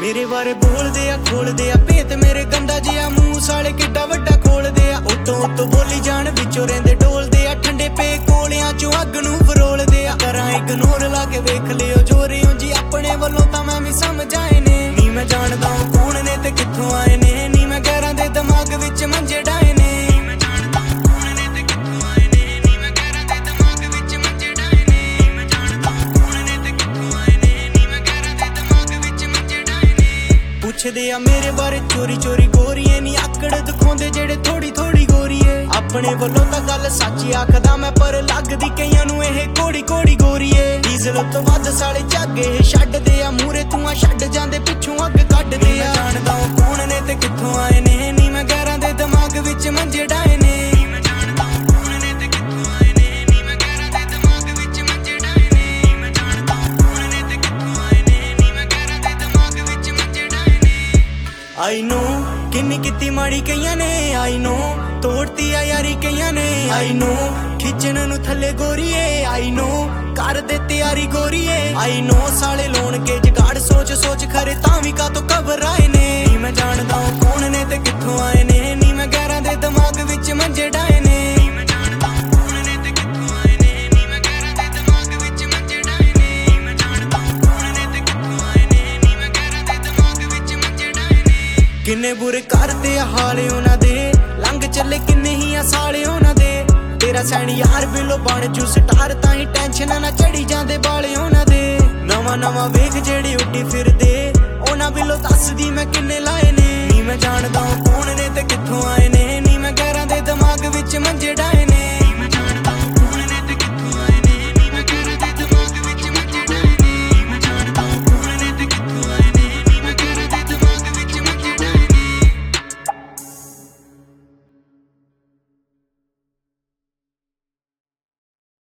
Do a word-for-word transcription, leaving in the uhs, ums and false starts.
मेरे बारे बोलदे आ खोलदे आ भेत मेरे गंदा जिहा मूंह साले किड्डा वड्डा खोलदे आ उत्तों उत्तों बोली जान विचों रहिंदे डोलदे आ ठंडे पे कोलियां चों अग नूं फरोलदे आ करां इग्नोर ला के वेख लियो जो रियो जी अपने वल्लों तां मैं भी समझ आए ने नी मैं जानदा कौन ने ते कित्थों आए ने नी मैं गैरां दे दिमाग विच मंजे डाए ने पुछदे आ मेरे बारे चोरी चोरी गोरीए नी आकड़ दिखाउंदे जेड़े थोड़ी थोड़ी गोरीए अपने वल्लों तां गल सच्ची आखदा मैं पर लगदी कईयां नूं एह कोड़ी कोड़ी गोरीए डीजल तो वध साले झागे छड्डदे आ मूरे तूं आ छड्ड जांदे पिछों अग कड्डदे आ जानदा कौन ने ते कित्थों आए ने नी मैं गैरां दे दिमाग विच मंजे डाए ने आई नो किन्नी कित्ती माड़ी कईयां ने आई नो तोड़ती आ यारी कईयां ने आई नो खिच्चन नूं थल्ले गोरीए आई नो कर दे तैयारी गोरीए आई नो साले लोन के जगाड़ सोच सोच खरे तां वी कातों घबराए ने नी मैं जानदा कौन ने ते कित्थों आए ने नी मैं गैरां दे दिमाग विच मंजे डाए ने किन्ने बुरे करते हाले उन्हां दे लंघ चले किन्ने ही आ साले उन्हां दे तेरा सैनी यार बिलो बण जू स्टार ताई टेंशन ना चढ़ी जांदे बाले उन्हां दे नवां नवां वेख जेड़ी उड्डी फिरदे उन्हां बिलो दसदी मैं किन्ने लाए ने नी मैं जानदा कौन ने ते कित्थों आए ने नी मैं गैरां दे